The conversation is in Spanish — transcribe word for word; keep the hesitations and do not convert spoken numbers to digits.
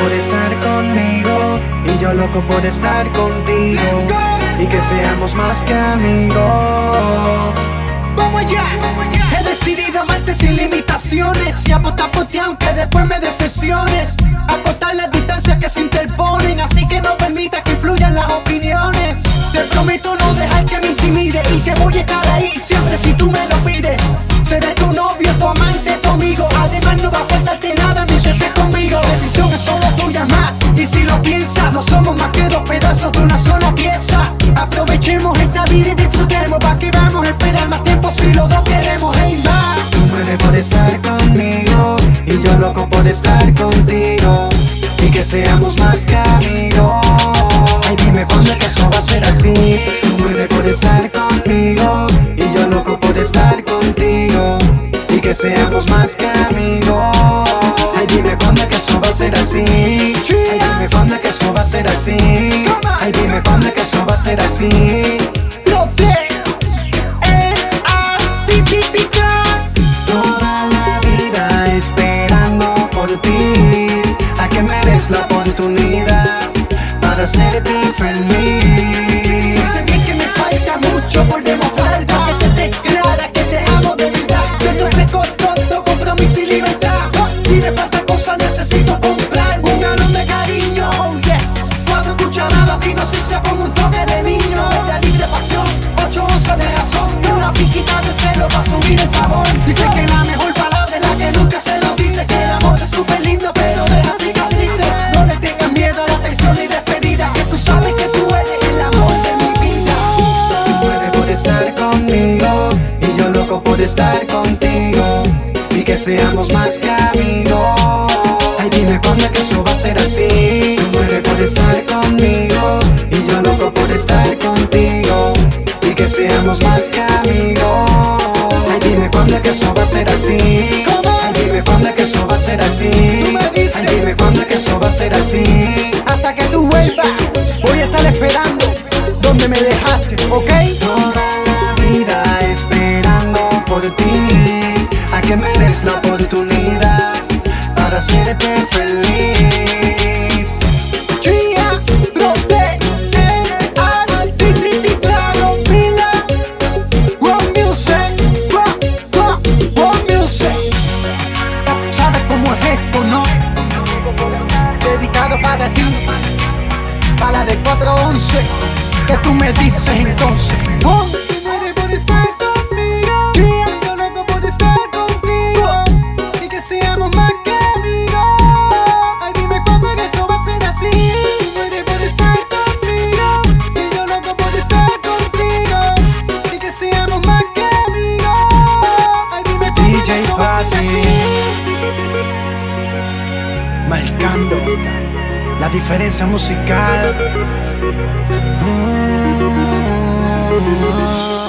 por estar conmigo y yo loco por estar contigo y que seamos más que amigos. ¡Vamos allá! He decidido amarte sin limitaciones y apostar por ti aunque después me decepciones. Acortar las distancias que se interponen, así que no permita que influyan las opiniones. Te prometo no dejar que me intimide y que voy a estar ahí siempre si tú me lo pides. Seré tu novio, tu amante, tu amigo. Además no va a faltarte nada mientras estés conmigo. Decisión es solo tuya más, y si lo piensas, no somos más que dos pedazos de una sola pieza. Aprovechemos esta vida y disfrutemos, pa' que vamos a esperar más tiempo si los dos queremos. Hey, más. Tú mueres por estar conmigo y yo loco por estar contigo y que seamos más que amigos. Ay, dime cuándo es que eso va a ser así. Tú mueres por estar conmigo y yo loco por estar contigo y que seamos más que amigos. Ay, dime cuándo es que eso va a ser así. Ay, dime cuándo es que eso va a ser así. Ay, dime cuándo es que eso va a ser así. Los de el artífica. Toda la vida esperando por ti, a que me des la oportunidad para hacerte feliz. Sé bien que me falta mucho por demostrar, para que te dé clara que te amo de verdad. Yo te ofrezco todo, compromiso y libertad. Dime cuántas cosas necesito comprar. Un galón de cariño, oh yes. Cuatro cucharadas de inocencia con un toque de niño. De libre pasión, ocho onzas de razón y una piquita de celo para subir el sabor. Dice que la mejor palabra es la que nunca se lo dice. Que el amor es súper lindo pero deja cicatrices. No le tengas miedo a la tensión y despedida, que tú sabes que tú eres el amor de mi vida. Tú mueres por estar conmigo y yo loco por estar contigo y que seamos más que amigos. Ay, dime cuándo es que eso va a ser así. Tú mueres por estar conmigo y yo loco por estar contigo y que seamos más que amigos. Ay, dime cuándo es que eso va a ser así. Ay, dime cuándo es que eso va a ser así. Tú me dices. Ay, dime cuándo es que eso va a ser así. Hasta que tú vuelvas, voy a estar esperando donde me dejaste, ¿ok? Toda la vida esperando por ti, a que me des la oportunidad para hacerte feliz. Chia, brote, N, al, ti, ti, ti, claro, pila. One music, one, one, one music. ¿Sabes cómo es esto, no? Dedicado para ti, para la de cuatro once. ¿Qué tú me dices entonces? Oh. Tú mueres por estar conmigo, yeah. Yo loco por estar contigo, oh. Y que seamos más que amigos. Ay, dime cuándo que eso va a ser así. Tú mueres por estar conmigo y yo loco por estar contigo y que seamos más que amigos. Ay, dime cuándo D J que eso va a ser así. Marcando la diferencia musical. Mm.